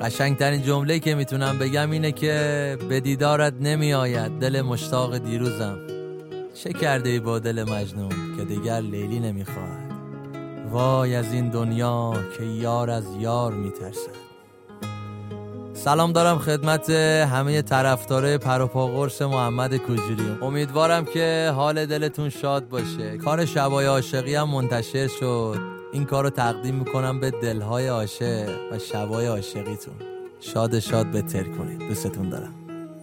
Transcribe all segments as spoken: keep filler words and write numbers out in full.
قشنگترین جمله‌ای که میتونم بگم اینه که به دیدارت نمی آید دل مشتاق دیروزم. چه کرده ای با دل مجنون که دیگر لیلی نمیخواهد؟ وای از این دنیا که یار از یار میترسد. سلام دارم خدمت همه طرفدارای پر و پا قرص محمد کوجوری. امیدوارم که حال دلتون شاد باشه. کار شبای عاشقی هم منتشر شد. این کارو تقدیم میکنم به دلهای عاشق و شبای عاشقیتون. شاد شاد بهتر کنید. دوستتون دارم.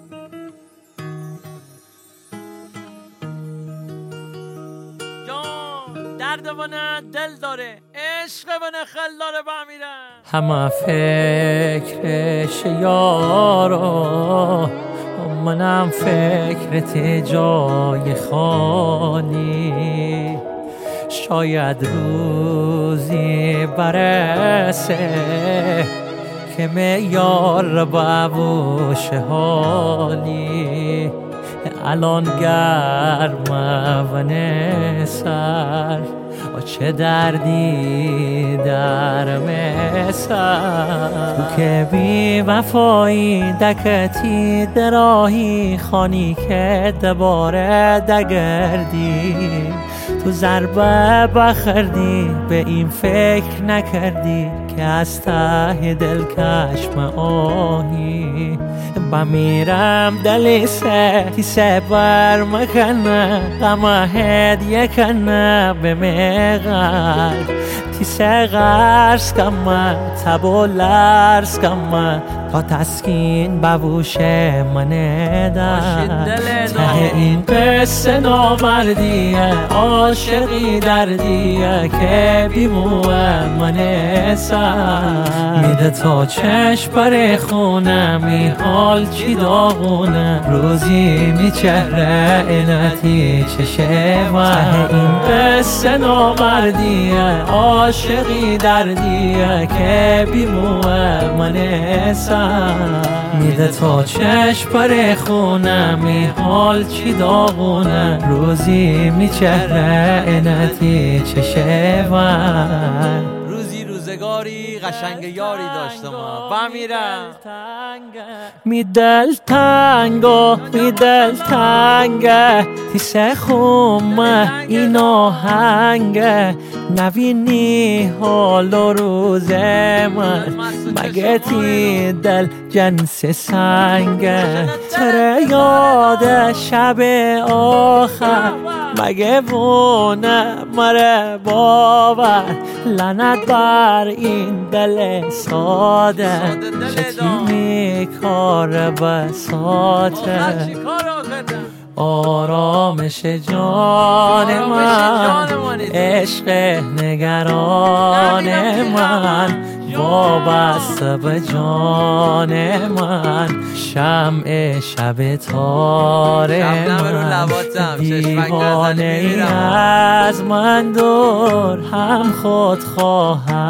درد ونه دل داره، عشق ونه خل داره بمیرن. همه فکرش یارا، منم فکرت جای خالی. شاید روزی برسه که معیار ببوش حالی. الان گرمه و نسر چه دردی در مسر. تو که بی وفایی دکتی دراهی خانی که دباره دگردی. تو ضربه بخردی به این فکر نکردی که از ته دل کشم آهی. بمیرم دلیسه تیسه بر مکنه غمه هدیه کنه به مغر. تیسه غرس کمه تب و لرس کمه تا تسکین ببوش منه در. ته این قصه نامردیه عاشقی دردیه که بیموه منه سر. میده تا چشم پر خونه می حال چی داغونه. روزی می چهره اینتی چشه من. ته این قصه نامردیه عاشقی دردیه که بیموه منه سر. میده تا چشم پر خونه می حال چی داغونه. روزی می چهره اینتی چشه من. روزی روزگاری قشنگ یاری داشتم بمیرم. می دل تنگو می دل تنگه تیسه خومه این آهنگه. نبینی حال و روز من مگه تی دل جنس سنگه. تره یاد شب آخر مگه بونه مره باور. لعنت بر این دل ساده چه می کار بساته. آرامش جان من عشق نگران من وابسته به جان من. شمع شب تار من دیوانه ای از من دور هم خود خواهم.